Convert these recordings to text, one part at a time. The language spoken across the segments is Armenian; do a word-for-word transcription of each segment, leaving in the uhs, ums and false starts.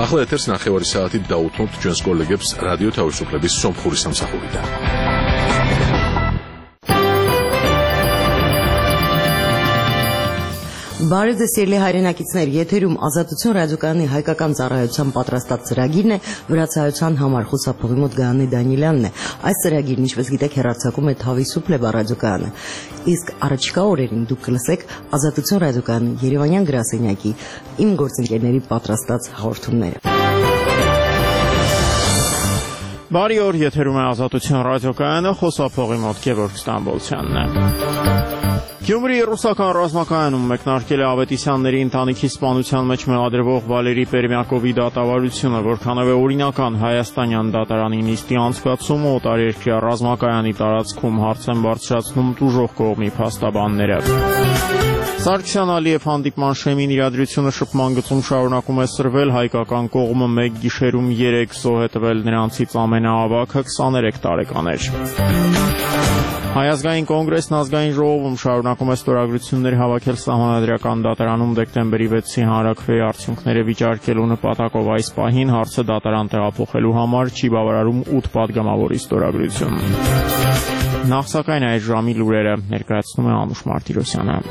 ახლა ეთერს ნახევარი საათით დაუთმობთ ჩვენს კოლეგებს რადიო თავისუფლების სომხური სამსახურიდან. Բարև ձեզ սիրելի հայրենակիցներ, եթերում Ազատություն ռադիոկայանի հայկական ծառայության պատրաստած ծրագիրն է, վրացայության համար խուսափողի մոտ Գայանե Դանիելյանն է։ Այս ծրագիրն, ինչպես գիտեք, հեռարձակում է Թավիսուփլե ռադիոկայանը։ Իսկ առաջիկա օրերին դուք կլսեք Ազատություն ռադիոկայանի Երևանյան գրասենյակի իմ գործընկերների պատրաստած հաղորդումները։ Բարի օր, եթերում է Ազատություն ռադիոկայանը, խոսափողի մոտ Գևորգ Ստամբոլցյանն է։ Գյումրիի ռուսական ռազմակայանում մեկնարկել է Ավետիսյանների ընտանիքի սպանության մեջ մեղադրվող Վալերի Պերմյակովի դատավարությունը, որքանով է օրինական հայաստանյան դատարանի նիստի անցկացումը օտարերկրյա ռազմակայանի տարածքում հարց են բարձրացնում տուժող կողմի փաստաբանները։ Սարգսյան-Ալիև հանդիպման շեմին իրադրությունը շփման գծում շարունակում է սրվել, հայկական կողմը մեկ գիշերում երեք զոհ է տվել, նրանցից ամենաավագը քսաներեք տարեկան էր։ Հայազգային կոնգրեսն ազգային ժողովում շարունակում է ստորագրություններ հավաքել սահմանադրական դատարանում դեկտեմբերի վեցի հանրաքվեի արդյունքները վիճարկելու նպատակով այս պահին հարցը դատարան տեղափոխելու համար չի բավարարում ութ պատգամավորի ստորագրություն։ Նախ սակայն այս ժամի լուրերը ներկայացնում է Անուշ Մարտիրոսյանը։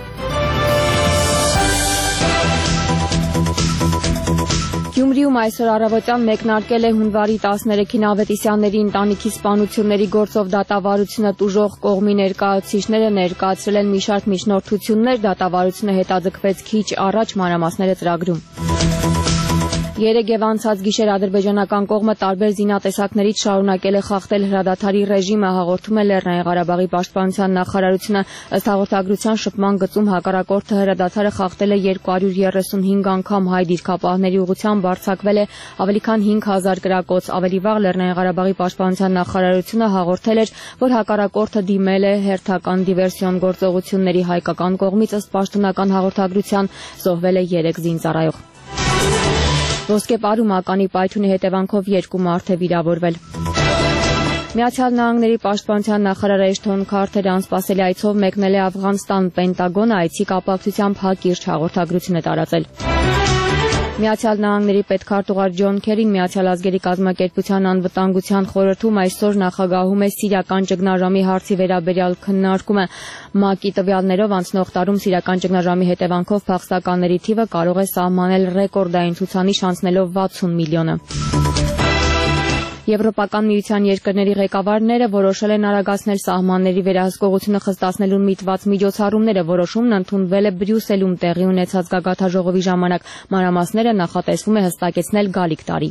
Գյումրիում այսօր առավոտյան մեկնարկել է հունվարի տասներեքին Ավետիսյանների ընտանիքի սպանությունների գործով դատավարությունը տուժող կողմի ներկայացուցիչները ներկայացրել են մի շարք միջնորդություններ, դատավարությունը հետաձգվեց քիչ առաջ, մանրամասները ծրագրում։ Երեկ եւ անցած գիշեր ադրբեջանական կողմը տարբեր զինատեսակներից շարունակել է խախտել հրադադարի ռեժիմը, հաղորդում է Լեռնային Ղարաբաղի պաշտպանության նախարարությունը։ Ըստ հաղորդագրության շփման գծում հակառակորդը հրադադարը խախտել է երկու հարյուր երեսունհինգ անգամ, հայ դիրքապահների ուղղությամբ արձակվել է ավելի քան հինգ հազար կրակոց։ Ավելի վաղ Լեռնային Ղարաբաղի պաշտպանության նախարարությունը հաղորդել էր, որ հակառակորդը դիմել է հերթական դիվերսիոն գործողությունների հայկական կողմից, ըստ պաշտոնական հաղորդագրության զոհվել է երեք զինծառայող։ Ոսկեպարում ականի պայթյունի հետևանքով երկու մարդ է վիրավորվել։ Միացյալ Նահանգների պաշտպանության նախարար Էշթոն Քարթերը անսպասելի այցով մեկնել է Աֆղանստան, Պենտագոնը այցի կապակցությամբ հակիրճ հաղորդագրություն է տարածել։ Միացյալ Նահանգների պետքարտուղար Ջոն Քերին Միացյալ ազգերի կազմակերպության անվտանգության խորհրդում այսօր նախագահում է սիրիական ճգնաժամի հարցի վերաբերյալ քննարկումը։ ՄԱԿ-ի տվյալներով անցնող տարում սիրիական ճգնաժամի հետևանքով փախստականների թիվը կարող է սահմանել ռեկորդային ցուցանիշ, անցնելով վաթսուն միլիոնը։ Եվրոպական միության երկրների ղեկավարները որոշել են արագացնել սահմանների վերահսկողությունը խստացնելուն միտված միջոցառումները, որոշումն ընդունվել է Բրյուսելում տեղի ունեցած գագաթաժողովի ժամանակ, մանրամասները նախատեսվում է հստակեցնել գալիք տարի։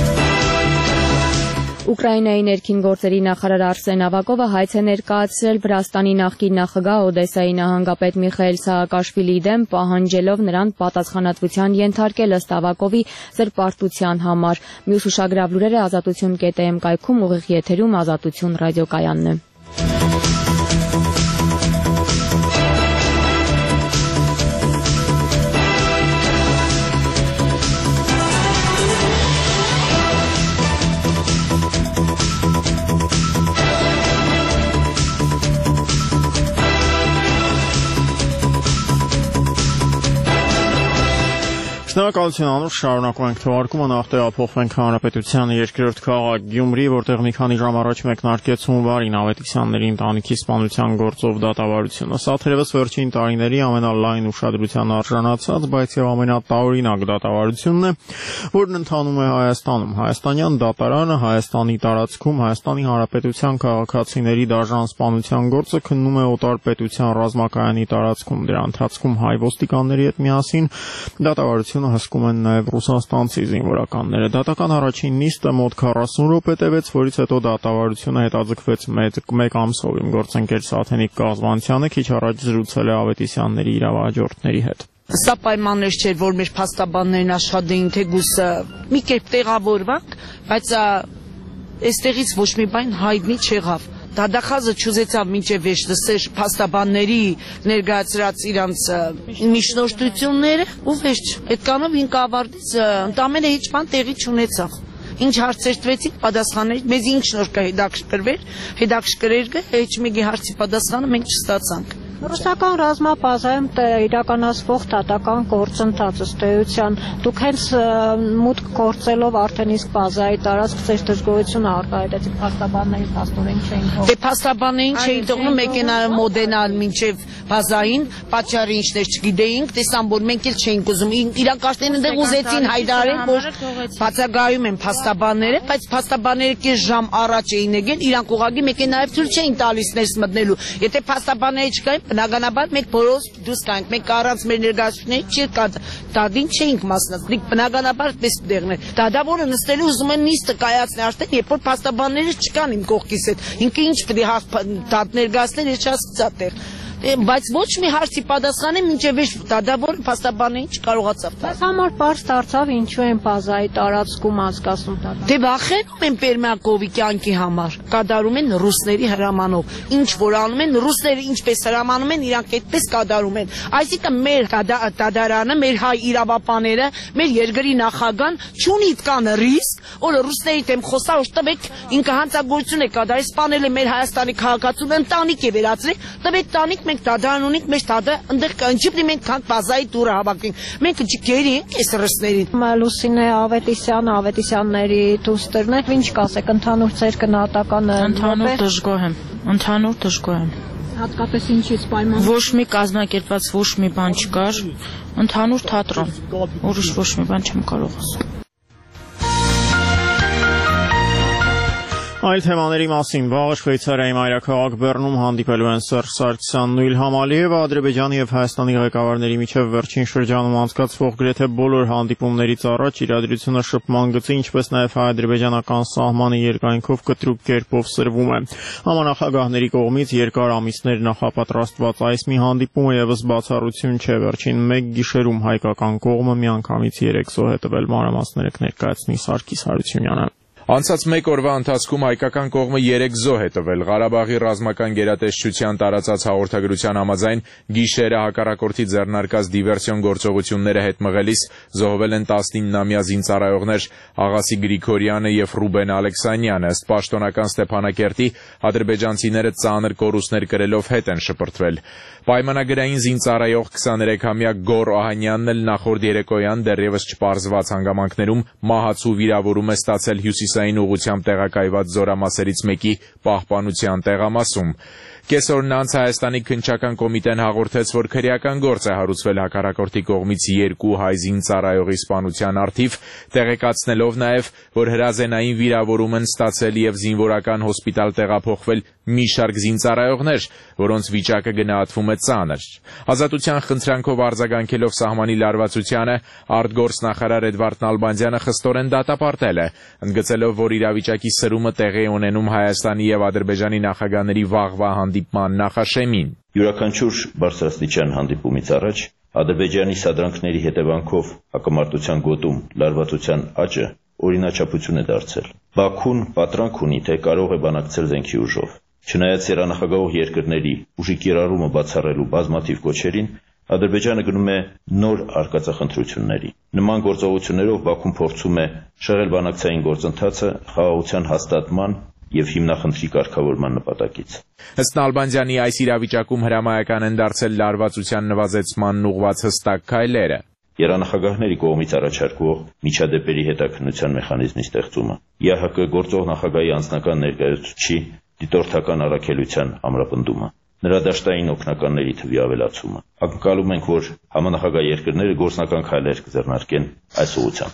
Ուկրաինայի ներքին գործերի նախարար Արսեն Ավակովը հայց է ներկայացրել Վրաստանի նախկին նախագահ Օդեսայի նահանգապետ Միխայել Սաակաշվիլիի դեմ, պահանջելով նրան պատասխանատվության ենթարկել, ըստ Ավակովի զրպարտության համար։ Մյուս ուշագրավ լուրերը ազատություն կետ էմ կայքում ուղիղ եթերում Ազատություն ռադիոկայանն է։ Շնորհակալություն Անուշ, շարունակում ենք թողարկումը, նախ տեղափոխվենք Հանրապետության երկրորդ քաղաք Գյումրի, որտեղ մի քանի ժամ առաջ մեկնարկեց հունվարին Ավետիսյանների ընտանիքի սպանության գործով դատավարությունը։ Սա թերևս վերջին տարիների ամենալայն ուշադրության արժանացած, բայց եւ ամենատարօրինակ դատավարությունն է, որն ընթանում է Հայաստանում։ Հայաստանյան դատարանը Հայաստանի տարածքում Հայաստանի Հանրապետության քաղաքացիների դաժան սպանության գործը քննում է օտարպետության ռազմակայանի տարածքում։ Դրա ընթացքում հայ ոստիկանների հետ միասին դատավարությունը հսկում են նաև ռուսաստանցի զինվորականները։ Դատական առաջին նիստը մոտ քառասուն րոպե տևեց, որից հետո դատավարությունը հետաձգվեց մեկ ամսով։ Իմ գործընկեր Սաթենիկ Կազմանցյանը քիչ առաջ զրուցել է Ավետիսյանների իրավահաջորդների հետ։ Սա պայմաններ չէր, որ մեր փաստաբաններն աշխատեին, թեկուզ մի կերպ տեղավորվանք, բայց այստեղից ոչ մի բան հայտնի չեղավ։ Դադախազը չուզեցավ մինչև վերջ լսեր փաստաբանների ներկայացրած իրանց միջնորդությունները ու վերջ։ Այդ կանով ինք ավարտից ընդամենը ինչ բան տեղի չունեցավ։ Ինչ հարցեր տվեցին, պատասխաններ, մեզ ինչ նոր կհետաքրքրվեր, հետաքրքրեր գը, ոչ մեկի հարցի պատասխանը մենք չստացանք։ Ռուսական ռազմաբազայում իրականացվող դատական գործընթացը ստեյության դուք հենց մուտք գործելով արդեն իսկ բազայի տարածք ձեր դժգոհությունը արտահայտեցիք փաստաբանների փաստորեն չէին թողնում։ Դե փաստաբաններին չէին թողնում մեքենայով մոդենալ մինչև բազային, պատճառը ինչներ չգիտեինք, տեսան որ մենք էլ չէինք ուզում։ Իրանք արդեն այնտեղ ուզեցին հայտարարել, որ բացակայում են փաստաբանները, բայց փաստաբանները կես ժամ առաջ էին եկել, իրանք ուղղակի մեքենայով ցույց չէին տալիս ներս մտնելու։ Եթե փաստաբանները չկային, բնականաբար մենք բոլորս դուրս գանք, մենք առանց մեր ներկայացուցիչների չի տադին չէինք մասնակցել, բնականաբար պես դեղներ։ Դադավորը նստելու ուզում են նիստը կայացնել արդեն, երբ որ փաստաբանները չկան իմ կողքիս հետ։ Ինքը ինչ պետք է ներկայացնել, ես չհասկացա տեղ։ Բայց ոչ մի հարցի պատասխանը մինչև վերջ դադավորը փաստաբաններին չկարողացավ տալ։ Բայց համար բարձ դարձավ ինչու են բազայի տարածքում անցկացնում դա։ Դե վախենում են Պերմյակովի կյանքի համար։ Կատարում են ռուսների հրամանով։ Ինչ որ անում են ռուսները ինչպես հրամանում են, իրանք այդպես կատարում են։ Այսինքն մեր դադարանը, մեր հայ իրավապանները, մեր երկրի նախագահան չունի այդքան ռիսկ, որ ռուսների դեմ խոսա, որ տվեք ինքը հանցագործություն է կատարել, սպանել է մեր Հայաստանի քաղաքացուն, ընտանիք է վերածրել, տվեք տանիք մենք դադարան ունենք, մեր դադը ընդեղ կընջիպնի մենք քան բազայի դուրը հավաքենք։ Մենք գերի ենք այս ռուսներին։ Լուսինե Ավետիսյան, Ավետիսյանների դուստերն եք, ինչ կասեք, ընդհանուր ձեր գնահատականը։ Ընդհանուր դժգոհ եմ, ընդհանուր դժգոհ եմ։ Հատկապես ինչից պայման։ Ոչ մի կազմակերպված ոչ մի բան չկար, ընդհանուր թատրոն, ուրիշ ոչ մի բան չեմ կարող ասել։ Այլ թեմաների մասին վաղը Շվեյցարիայի մայրաքաղաք Բեռնում հանդիպելու են Սերժ Սարգսյանն ու Իլհամ Ալիևը, Ադրբեջանի եւ Հայաստանի ղեկավարների միջև վերջին շրջանում անցկացվող գրեթե բոլոր հանդիպումներից առաջ իրադրությունը շփման գծի, ինչպես նաեւ հայ-ադրբեջանական սահմանի երկայնքով կտրուկ կերպով սրվում է։ Համանախագահների կողմից երկար ամիսներ նախապատրաստված այս մի հանդիպումը եւս բացառություն չէ։ Վերջին մեկ գիշերում հայկական կողմը միանգամից երեք զոհ է տվել, մանրամասները կներկայացնի Սարգիս Հարությունյանը։ Անցած մեկ օրվա ընթացքում հայկական կողմը երեք զոհ է տվել։ Ղարաբաղի ռազմական գերատեսչության տարածած հաղորդագրության համաձայն գիշերը հակառակորդի ձեռնարկած դիվերսիոն գործողությունները հետ մղելիս զոհվել են տասնիննամյա զինծառայողներ Աղասի Գրիգորյանը եւ Ռուբեն Ալեքսանյանը։ Ըստ պաշտոնական Ստեփանակերտի ադրբեջանցիները ծանր կորուստներ կրելով հետ են շպրտվել։ Պայմանագրային զինծառայող քսաներեքամյա Գոր Ահանյանն էլ նախորդ երեկոյան դեռևս չպարզված հանգամանքներում մահացու վիրավորում է ստացել հյուսիսային ուղղությամբ տեղակայված զորամասերից մեկի պահպանության տեղամասում։ Կեսօրն անց Հայաստանի քննչական կոմիտեն հաղորդեց, որ քրեական գործ է հարուցվել հակառակորդի կողմից երկու հայ զինծառայողի սպանության առթիվ, տեղեկացնելով նաև, որ հրազենային վիրավորում են ստացել եւ զինվորական հոսպիտալ տեղափոխվել մի շարք զինծառայողներ, որոնց վիճակը գնահատվում է ծանր։ Ազատության խնդրանքով արձագանքելով սահմանի լարվածությանը, արտգործնախարար Էդվարդ Նալբանդյանը խստորեն դատապարտել է, ընդգծելով, որ իրավիճակի սրումը տեղի է ունենում Հայաստանի եւ Ադրբեջանի նախագահների վաղվա հանդիպման նախաշեմին։ Յուրաքանչյուր բարձրաստիճան հանդիպումից առաջ Ադրբեջանի սադրանքների հետևանքով հակամարտության գոտում լարվածության աճը օրինաչափություն է դարձել։ Բաքուն պատրանք ունի, թե կարող է բանակցել զենքի ուժով։ Չնայած երանախագահող երկրների ուժի կիրառումը բացառելու բազմաթիվ կոչերին, Ադրբեջանը գնում է նոր արկածախնդրությունների։ Նման գործողություններով Բաքուն փորձում է շեղել բանակցային գործընթացը խաղաղության հաստատման եւ հիմնախնդրի կարգավորման նպատակից։ Ըստ Նալբանդյանի այս իրավիճակում հրամայական են դարձել լարվածության նվազեցմանն ուղղված հստակ քայլերը։ Երանախագահների կողմից առաջարկվող միջադեպերի հետաքննության մեխանիզմի ստեղծումը, ԵԱՀԿ գործող նախագահի անձնական ներկայացուցչի դիտորդական առաքելության ամրապնդումը, նրա դաշտային օգնականների թվի ավելացումը։ Ակնկալում ենք, որ համանախագահ երկրները գործնական քայլեր կձեռնարկեն այս ուղղությամբ։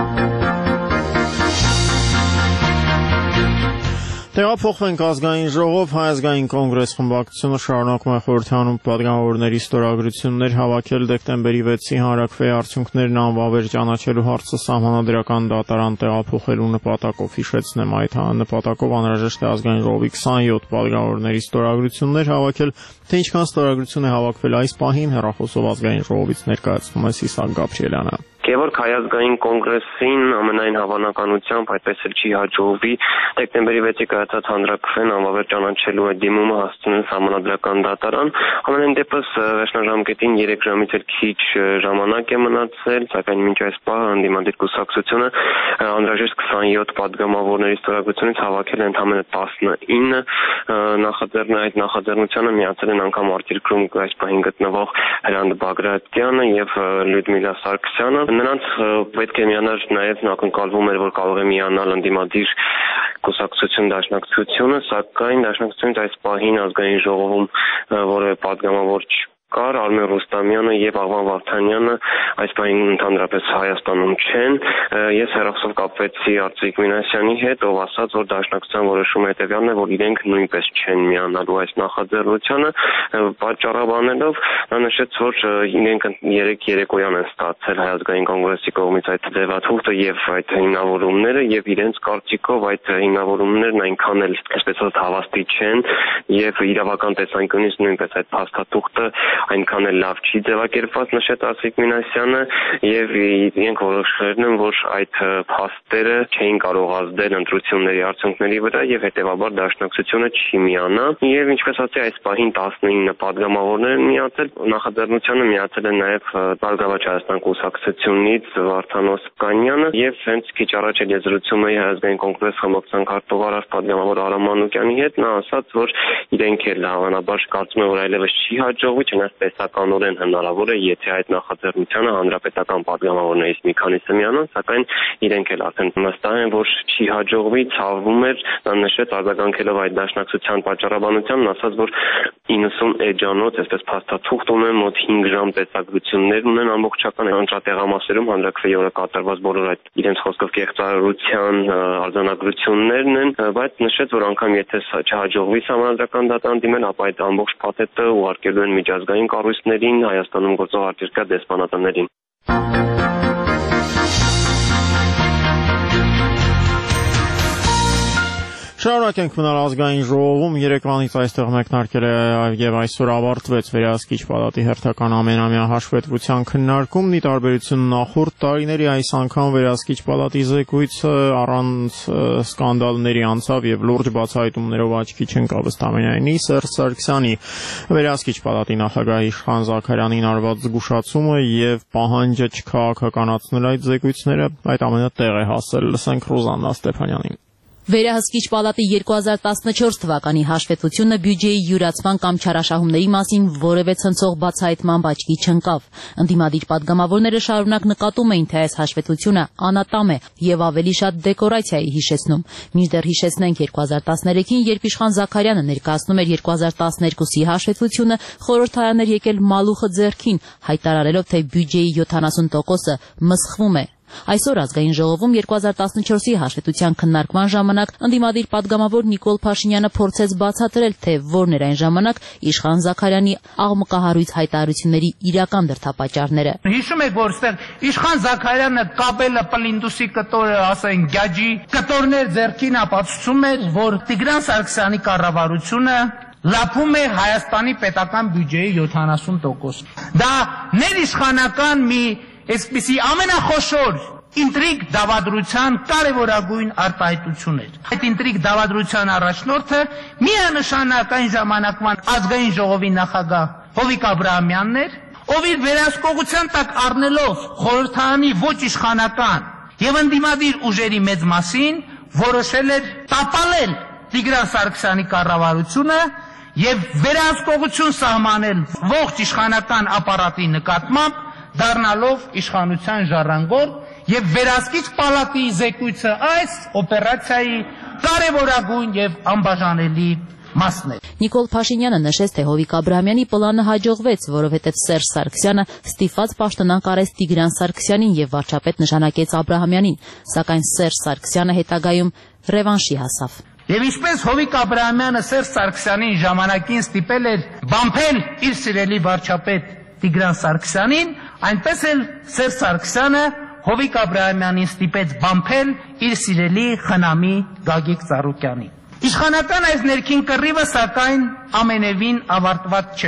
Տեղափոխվենք ազգային ժողով, Հայ ազգային կոնգրես խմբակցությունը շարունակում է խորհրդանում պատգամավորների ստորագրություններ հավաքել դեկտեմբերի վեցի հանրաքվեի արդյունքներն անվավեր ճանաչելու հարցը սահմանադրական դատարան տեղափոխելու նպատակով հիշեցնեմ այդ նպատակով անհրաժեշտ է ազգային ժողովի քսանյոթ պատգամավորների ստորագրություններ հավաքել, թե ինչքան ստորագրություն է հավաքվել այս պահին հեռախոսով ազգային ժողովից ներկայացնում է Սիսակ Գաբրիելյանը։ Գևորգ Հայազգային կոնգրեսին ամենայն հավանականությամբ այդպես էլ չի հաջողվի դեկտեմբերի վեցի կայացած հանրաքվեն անվավեր ճանաչելու այդ դիմումը հասցնել սահմանադրական դատարան։ Ամենայն դեպս վերջնաժամկետին երեք ժամից էլ քիչ ժամանակ է մնացել, սակայն մինչ այս պահը ընդդիմադիր կուսակցությունը անհրաժեշտ քսանյոթ падգամավորների ստորագրությունից հավաքել է ընդամենը տասնինը նախաձեռն այդ նախաձեռնությանը միացել են անգամ արտերկրում այս պահին գտնվող Հրանտ Բագրատյանը եւ Լյուդմիլա Սարգսյանը։ Նրանց պետք է միանար նաեւ ակնկալվում էր, որ կարող է միանալ ընդդիմադիր կուսակցություն դաշնակցությունը, սակայն դաշնակցությունից այս պահին ազգային ժողովում որևէ падգամավոր կար, Արմեն Ռուստամյանը եւ Աղվան Վարդանյանը այս պահին ընդհանրապես Հայաստանում չեն։ Ես հեռախոսով կապվեցի Արծվիկ Մինասյանի հետ, ով ասաց, որ դաշնակցության որոշումը հետեւյալն է, որ իրենք նույնպես չեն միանալու այս նախաձեռնությանը, պատճառաբանելով նա նշեց, որ իրենք երեք երեկոյան են ստացել Հայազգային կոնգրեսի կողմից այդ ձևաթուղթը եւ այդ հիմնավորումները եւ իրենց կարծիքով այդ հիմնավորումներն այնքան էլ այսպես ասած հավաստի չեն եւ իրավական տեսանկյունից նույնպես այդ փաստաթուղթը այնքան էլ լավ չի ձևակերպված, նշեց Արծվիկ Մինասյանը եւ իրենք որոշել են, որ այդ փաստերը չէին կարող ազդել ընտրությունների արդյունքների վրա եւ հետեւաբար դաշնակցությունը չի միանա եւ ինչպես ասացի այս պահին տասնինը падգամավորներ են միացել, նախաձեռնությանը միացել են նաեւ Բարգավաճ Հայաստան կուսակցությունից Վարդան Օսկանյանը եւ հենց քիչ առաջ էլ զրուցում էի Հայազգային կոնգրես խմբակցության քարտուղար падգամավոր Արամ Մանուկյանի հետ, նա ասաց, որ իրենք էլ հավանաբար կարծում են, որ այլևս չի հաջողվի, չնայած տեսականորեն հնարավոր է, եթե այդ նախաձեռնությանը հանրապետական падգամավորներից մի քանիսը միանան, սակայն իրենք էլ արդեն վստահ են, որ չի հաջողվի, ցավում էր, նա նշեց արձագանքելով այդ դաշնակցության պատճառաբանությանն, ասաց, որ իննսուն էջանոց, այսպես փաստաթուղթ ունեն, մոտ հինգ ժամ տեսագրություններ ունեն ամբողջական ընտրատեղամասերում հանրաքվեի օրը կատարված բոլոր այդ իրենց խոսքով կեղծարարության արձանագրություններն են, բայց նշեց, որ անգամ եթե չհաջողվի սահմանադրական դատարան դիմել, ապա այդ ամբողջ փաթեթը ուղարկելու են միջազգային կառույցներին, Հայաստանում գործող արտերկրյա դեսպանատներին։ Շարունակենք մնալ ազգային ժողովում, երեկվանից այստեղ մեկնարկել է եւ այսօր ավարտվեց վերահսկիչ պալատի հերթական ամենամյա հաշվետվության քննարկումն, ի տարբերություն նախորդ տարիների այս անգամ վերահսկիչ պալատի զեկույցը առանց սկանդալների անցավ եւ լուրջ բացահայտումներով աչքի չընկավ ըստամենայնի Սերժ Սարգսյանի վերահսկիչ պալատի նախագահ Իշխան Զաքարյանին արված զգուշացումը եւ պահանջը չքաղաքականացնել այդ զեկույցները այդ ամենը տեղ է հասել։ Լսենք Ռուզաննա Ստեփանյանին։ Վերահսկիչ պալատի երկու հազար տասնչորս թվականի հաշվետվությունը բյուջեի յուրացման կամ չարաշահումների մասին որևէ ցնցող բացահայտման աչքի չընկավ։ Ընդդիմադիր падգամավորները շարունակ նկատում էին, թե այս հաշվետվությունը անատամ է եւ ավելի շատ դեկորացիա է հիշեցնում։ Մինչդեռ հիշեցնենք երկու հազար տասներեքին, երբ Իշխան Զաքարյանը ներկայացնում էր երկու հազար տասներկուսի հաշվետվությունը, խորհրդարան էր եկել մալուխը ձեռքին, հայտարարելով, թե բյուջեի յոթանասուն տոկոսը մսխվում է։ Այսօր ազգային ժողովում երկու հազար տասնչորսի հաշվետվության քննարկման ժամանակ ընդդիմադիր падգամավոր Նիկոլ Փաշինյանը փորձեց բացատրել, թե որն էր այն ժամանակ Իշխան Զաքարյանի աղմկահարույց հայտարարությունների իրական դրդապատճառները։ Հիշում եք, որ ստեղ Իշխան Զաքարյանը կապելը պլինդուսի կտորը, ասեն գյաջի կտորներ ձեռքին ապացուցում էր, որ Տիգրան Սարգսյանի կառավարությունը լափում է Հայաստանի պետական բյուջեի յոթանասուն տոկոս։ Դա ներիշխանական մի այսպիսի ամենախոշոր ինտրիգ դավադրության կարևորագույն արտահայտություն էր։ Այդ ինտրիգ դավադրության առաջնորդը միանշանակ այն ժամանակվան ազգային ժողովի նախագահ Հովիկ Աբրահամյանն էր, ով իր վերահսկողության տակ առնելով խորհրդարանի ոչ իշխանական եւ ընդդիմադիր ուժերի մեծ մասին որոշել էր տապալել Տիգրան Սարգսյանի կառավարությունը եւ վերահսկողություն սահմանել ողջ իշխանական ապարատի նկատմամբ, դառնալով իշխանության ժառանգոր եւ վերահսկիչ պալատի զեկույցը այս օպերացիայի կարևորագույն եւ անբաժանելի մասն է։ Նիկոլ Փաշինյանը նշեց, թե Հովիկ Աբրահամյանի պլանը հաջողվեց, որովհետև Սերժ Սարգսյանը ստիպված պաշտոնանկ արեց Տիգրան Սարգսյանին եւ վարչապետ նշանակեց Աբրահամյանին, սակայն Սերժ Սարգսյանը հետագայում ռևանշի հասավ։ Եվ ինչպես Հովիկ Աբրահամյանը Սերժ Սարգսյանին ժամանակին ստիպել էր բամփել իր սիրելի վարչապետ Տիգրան Սարգսյանին, այնպես էլ Սերժ Սարգսյանը Հովիկ Աբրահամյանին ստիպեց բամփել իր սիրելի խնամի Գագիկ Ծառուկյանին։ Իշխանական այս ներքին կռիվը սակայն ամենևին ավարտված չէ։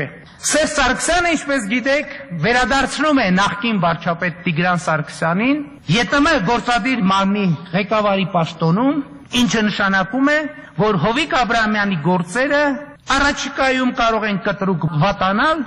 Սերժ Սարգսյանը, ինչպես գիտեք, վերադարձնում է նախկին վարչապետ Տիգրան Սարգսյանին ԵՏՄ գործադիր մարմնի ղեկավարի պաշտոնում, ինչը նշանակում է, որ Հովիկ Աբրահամյանի գործերը առաջիկայում կարող են կտրուկ վատանալ։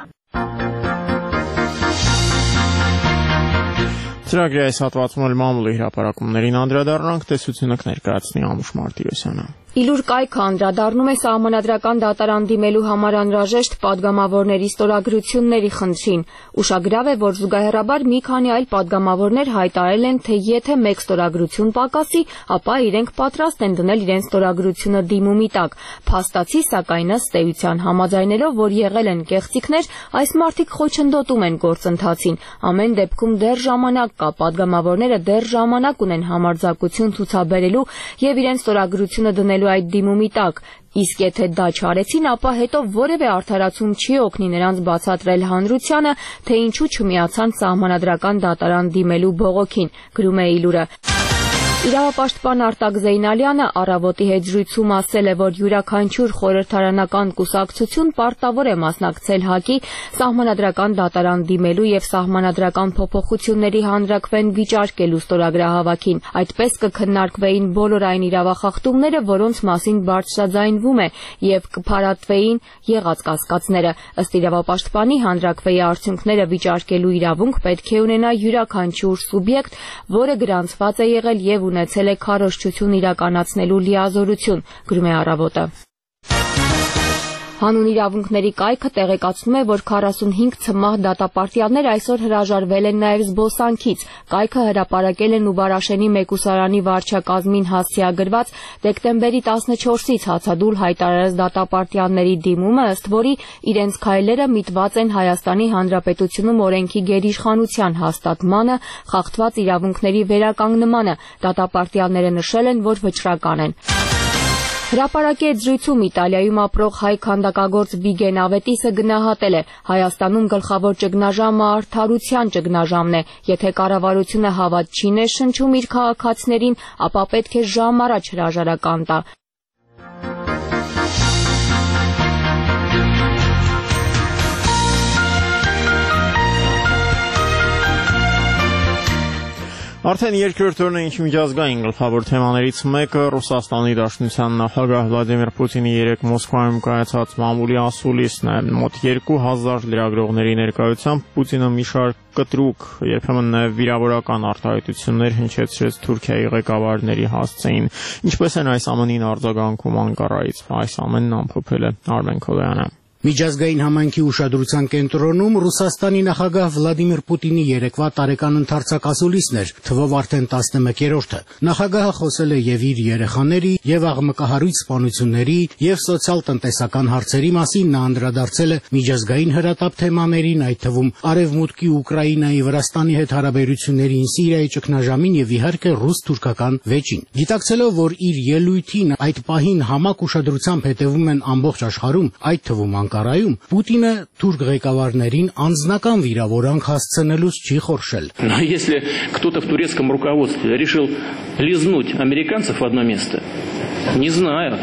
Ծրագրի այս հատվածում էլ մամուլի հրապարակումներին անդրադառնանք, տեսությունը կներկայացնի Անուշ Մարտիրոսյանը։ Իլուր կայքը անդրադառնում է Սահմանադրական դատարան դիմելու համար անհրաժեշտ պատգամավորների ստորագրությունների խնդրին։ Ուշագրավ է, որ զուգահեռաբար մի քանի այլ պատգամավորներ հայտարարել են, թե եթե մեկ ստորագրություն պակասի, ապա իրենք պատրաստ են դնել իրենց ստորագրությունը դիմումի տակ։ Փաստացի, սակայն ըստ էության համաձայնելով, որ եղել են կեղծիքներ, այս մարդիկ խոչընդոտում են գործընթացին։ Ամեն դեպքում դեռ ժամանակ կա, պատգամավորները դեռ ժամանակ ունեն համարձակություն ցուցաբերելու եւ իրենց ստորագրությունը դնելու այդ դիմումի տակ, իսկ եթե դա չարեցին, ապա հետո որևէ արդարացում չի օգնի նրանց բացատրել հանրությանը, թե ինչու չմիացան Սահմանադրական դատարան դիմելու բողոքին, գրում է Իլուրը։ Իրավապաշտպան Արտակ Զեյնալյանը առավոտի հետ զրույցում ասել է, որ յուրաքանչյուր խորհրդարանական կուսակցություն պարտավոր է մասնակցել ՀԱԿ-ի Սահմանադրական դատարան դիմելու եւ սահմանադրական փոփոխությունների հանրակրվեն վիճարկելու ստորագրահավաքին։ Այդպես կքննարկվեին բոլոր այն իրավախախտումները, որոնց մասին բարձրաձայնվում է, եւ կփարատվեին եղած կասկածները։ Ըստ իրավապաշտպանի, հանրակրվեի արդյունքները վիճարկելու իրավունք պետք է ունենա յուրաքանչյուր սուբյեկտ, որը գրանցված է եղել եւ ունեցել է քարոզչություն իրականացնելու լիազորություն, գրում է Առավոտը։ Հանուն իրավունքների կայքը տեղեկացնում է, որ քառասունհինգ ցմահ դատապարտյալներ այսօր հրաժարվել են նաև զբոսանքից։ Կայքը հրապարակել է Նուբարաշենի մեկուսարանի վարչակազմին հասցեագրված դեկտեմբերի տասնչորսից հացադուլ հայտարարած դատապարտյալների դիմումը, ըստ որի իրենց քայլերը միտված են Հայաստանի Հանրապետությունում օրենքի գերիշխանության հաստատմանը, խախտված իրավունքների վերականգնմանը։ Դատապարտյալները նշել են, որ վճռական են։ Հրապարակի այդ զրույցում Իտալիայում ապրող հայ քանդակագործ Վիգեն Ավետիսը գնահատել է. Հայաստանում գլխավոր ճգնաժամը արդարության ճգնաժամն է։ Եթե կառավարությունը հավատ չի ներշնչում իր քաղաքացիներին, ապա պետք է ժամ առաջ հրաժարական տա։ Արդեն երկրորդ օրն է, ինչ միջազգային գլխավոր թեմաներից մեկը Ռուսաստանի Դաշնության նախագահ Վլադիմիր Պուտինի երեկ Մոսկվայում կայացած մամուլի ասուլիսն է։ Մոտ երկու հազար լրագրողների ներկայությամբ Պուտինը մի շարք կտրուկ, երբեմն նաև վիրավորական արտահայտություններ հնչեցրեց Թուրքիայի ղեկավարների հասցեին։ Ինչպես են այս ամենին արձագանքում Անկարայից, այս ամենն ամփոփել է Արմեն Քոլոյանը։ Միջազգային համայնքի ուշադրության կենտրոնում Ռուսաստանի նախագահ Վլադիմիր Պուտինի երեկվա տարեկան ընդարձակ ասուլիսն էր, թվով արդեն տասնմեկերորդը։ Նախագահը խոսել է եւ իր երեխաների, եւ աղմկահարույց սպանությունների, եւ սոցիալ-տնտեսական հարցերի մասին, նա անդրադարձել է միջազգային հրատապ թեմաներին, այդ թվում Արևմուտքի, Ուկրաինայի, Վրաստանի հետ հարաբերություններին, Սիրիայի ճգնաժամին եւ իհարկե ռուս-թուրքական վեճին։ Գիտակցելով, որ իր ելույթին այդ պահին համակ ուշադրությամբ հետևում են ամբողջ աշխարհում, այդ թվում Անկարայում, Պուտինը թուրք ղեկավարներին անձնական վիրավորանք հասցնելուց չի խորշել։ Но если кто-то в турецком руководстве решил лизнуть американцев в одно место, не знаю,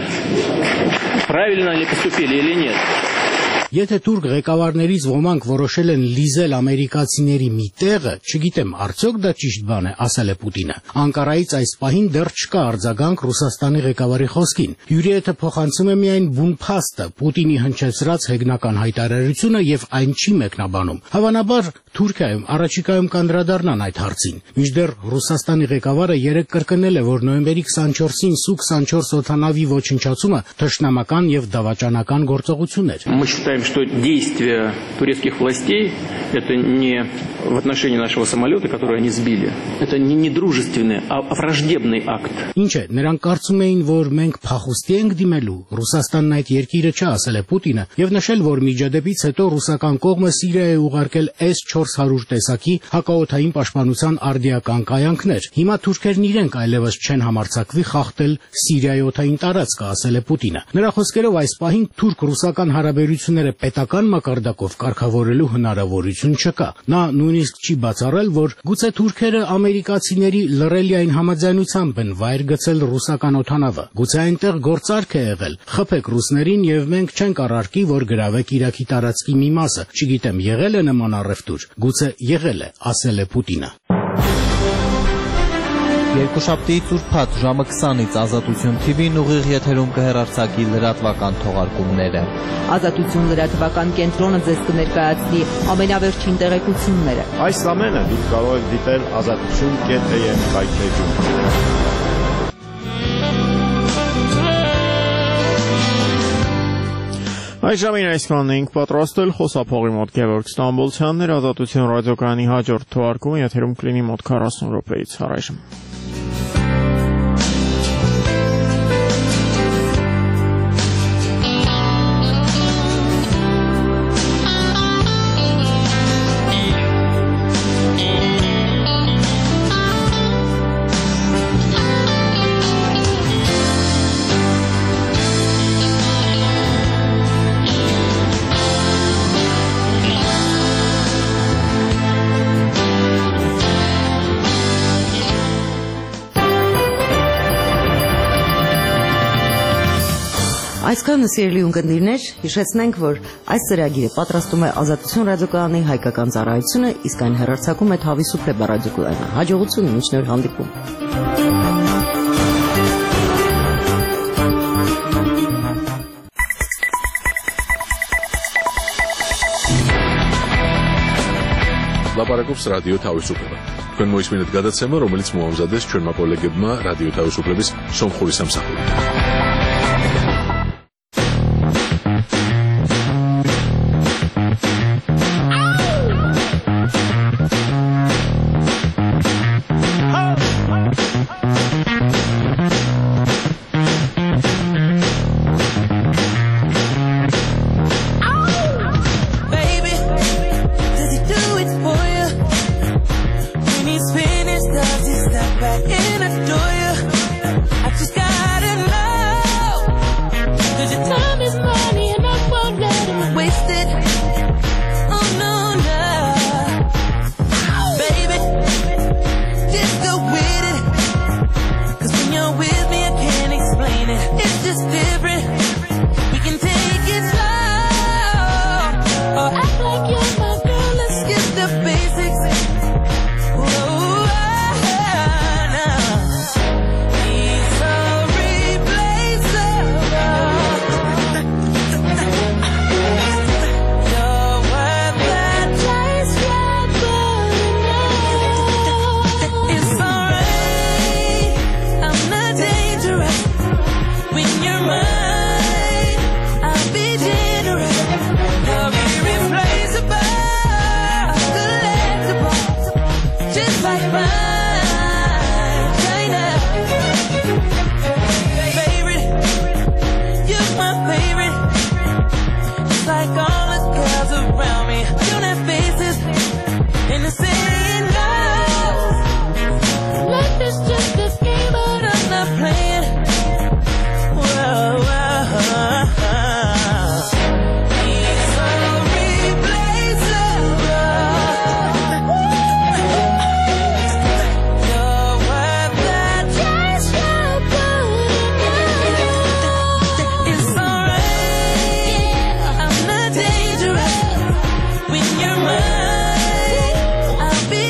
правильно ли поступили или нет. Եթե թուրք ղեկավարներից ոմանք որոշել են լիզել ամերիկացիների մի տեղը, չգիտեմ, արդյոք դա ճիշտ բան է, ասել է Պուտինը։ Անկարայից այս պահին դեռ չկա արձագանք Ռուսաստանի ղեկավարի խոսքին։ Հյուրիեթը փոխանցում է միայն բուն փաստը, Պուտինի հնչեցրած հեգնական հայտարարությունը եւ այն չի մեկնաբանում։ Հավանաբար Թուրքիայում առաջիկայում կանդրադառնան այդ հարցին։ Մինչդեռ Ռուսաստանի ղեկավարը երեկ կրկնել է, որ նոյեմբերի քսանչորսին Սու քսանչորս օդանավի ոչնչացումը թշնամական եւ դավաճանական գործողություն էր։ Что действия турецких властей это не в отношении нашего самолета, который они сбили. Это не недружественный, а враждебный акт. Ինչ է, նրանք կարծում էին, որ մենք փախուստի ենք դիմելու։ Ռուսաստանն այդ երկիրը չէ, ասել է Պուտինը, եւ նշել, որ միջադեպից հետո ռուսական կողմը Սիրիայի ուղարկել էս չորս հարյուր տեսակի հակաօդային պաշտպանության արդիական կայանքներ։ Հիմա թուրքերն իրենք այլևս չեն համարձակվի խախտել Սիրիայի օդային տարածքը, ասել է Պուտինը։ Նրա խոսքերով այս պահին թուրք-ռուսական հարաբերությունները պետական մակարդակով կարգավորելու հնարավորություն չկա։ Նա նույնիսկ չի բացառել, որ գուցե թուրքերը ամերիկացիների լռելիային համաձայնությամբ են վայր գցել ռուսական օդանավը։ Գուցե այնտեղ գործարք է եղել, խփեք ռուսներին եւ մենք չենք առարկի, որ գրավեք Իրաքի տարածքի մի մասը։ Չգիտեմ, եղել է նման առևտուր։ Գուցե եղել է, ասել է Պուտինը։ Երկուշաբթի ծուրփաթ ժամը քսանից Ազատություն թի վին ուղիղ եթերում կհեռարձակի լրատվական թողարկումները։ Ազատություն լրատվական կենտրոնը ձեզ կներկայացնի ամենավերջին տեղեկությունները։ Այս ամենը դուք կարող եք դիտել ազատություն կետ է եմ կայքեջում։ Այժմին այսքանն էինք պատրաստել, խոսափողի մոտ Գևորգ Ստամբոլցյանն էր, Ազատություն ռադիոկայանի հաջորդ թողարկումը եթերում կլինի մոտ քառասուն րոպեից առայժմ։ Այսքանը սիրելի ունկնդիրներ, հիշեցնենք, որ այս ծրագիրը պատրաստում է Ազատություն ռադիոկայանի հայկական ծառայությունը, իսկ այն հեռարձակում է Թավիսուփլե ռադիոկայանը։ Հաջողություն, մինչ նոր հանդիպում։ Լապարակոպս ռադիո Թավիսուփլե։ Կնմոյս մինտ գադացեմը, ռոմելից մուամզադես չորմապոլեգբմա ռադիո Թավիսուփլեբիս սոմխորիս ամսախորի։ I'll be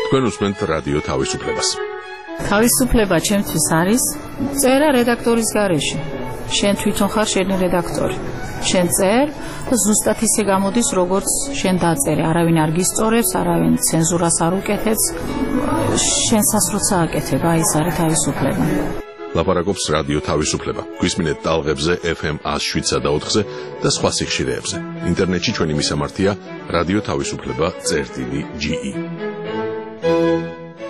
თქვენ უსმენთ რადიო თავისუფლებას. თავისუფლება ჩემთვის არის წერა რედაქტორის გარეშე. შენ თვითონ ხარ შენი რედაქტორი. შენ წერ და ზუსტად ისე გამოდის, როგორც შენ დაწერე. არავინ არ გისწორებს, არავინ ცენზურას არ უკეთებს. შენსაც როცა აკეთებ, აი ეს არის თავისუფლება. ლაპარაკობს რადიო თავისუფლება. გვისმინეთ ტალღებზე ეფ ემ one oh seven და ოთხზე და სხვა სიხშირეებზე. ინტერნეტში ჩვენი მისამართია რადიო თავისუფლება წერტილი ჯი ი.